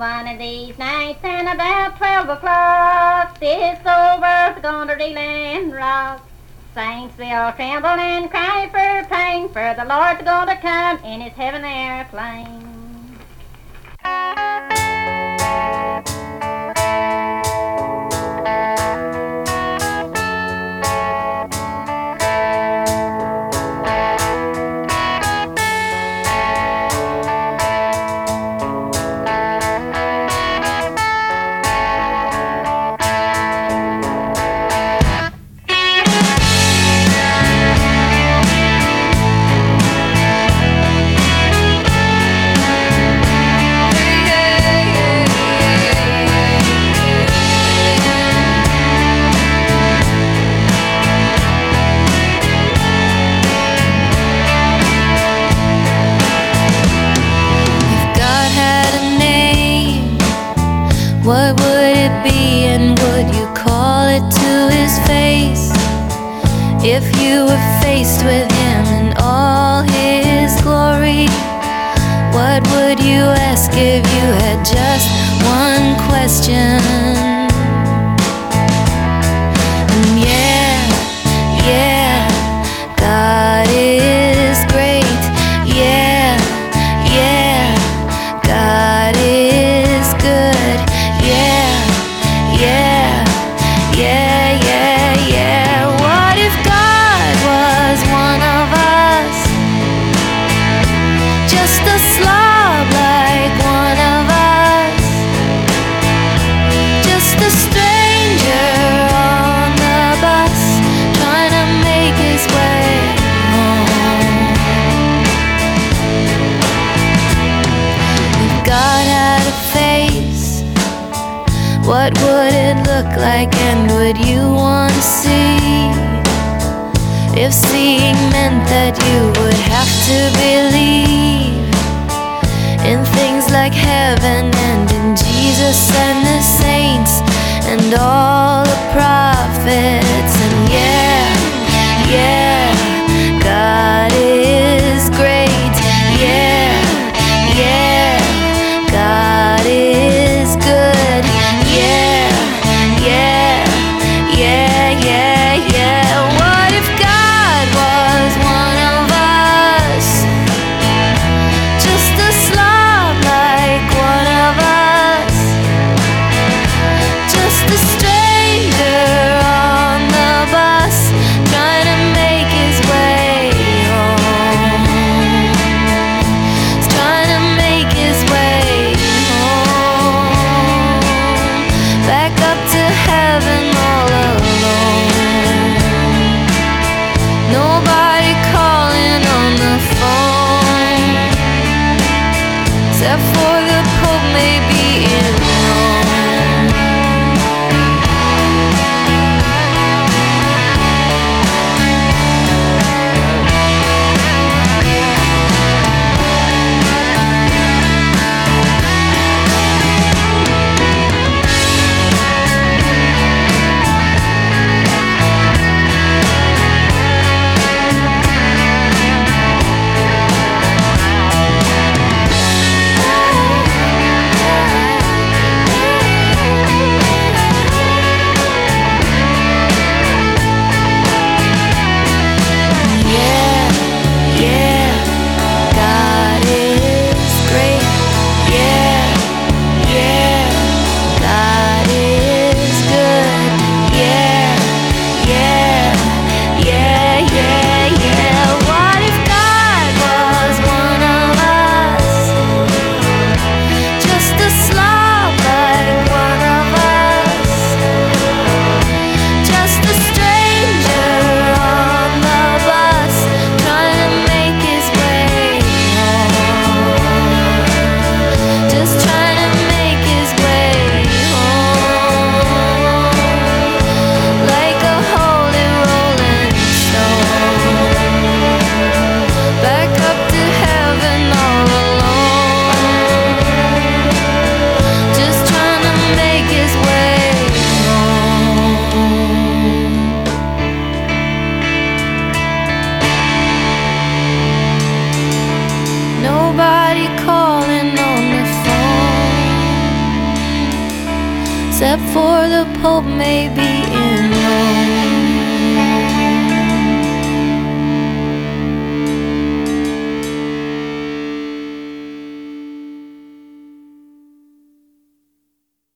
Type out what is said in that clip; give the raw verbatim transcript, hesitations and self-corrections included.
one of these nights, and about twelve o'clock, this old world's gonna reel and rock. Saints, they all tremble and cry for pain, for the Lord's gonna come in his heaven airplane. What would it be, and would you call it to his face? If you were faced with him in all his glory, what would you ask if you had just one question? And yeah, yeah, God is great. Yeah, yeah, God is good. Yeah, yeah, yeah, yeah, yeah. What if God was one of us? Just a slob like one of us. Just a stranger on the bus, trying to make his way home. If God had a face, what would it look like, and would you want to see? If seeing meant that you would have to believe in things like heaven and in Jesus and the saints and all the prophets. And yeah, yeah, God is great. Yeah, yeah, God is good. Yeah, yeah, yeah, yeah, yeah. What if God was one of us? Just a slob like one of us. Just a stranger on the bus, trying to make his way home. He's trying to make his way home. Back up to heaven all alone. Nobody calling on the phone, except for the Pope maybe in Rome. except for the Pope maybe in Rome.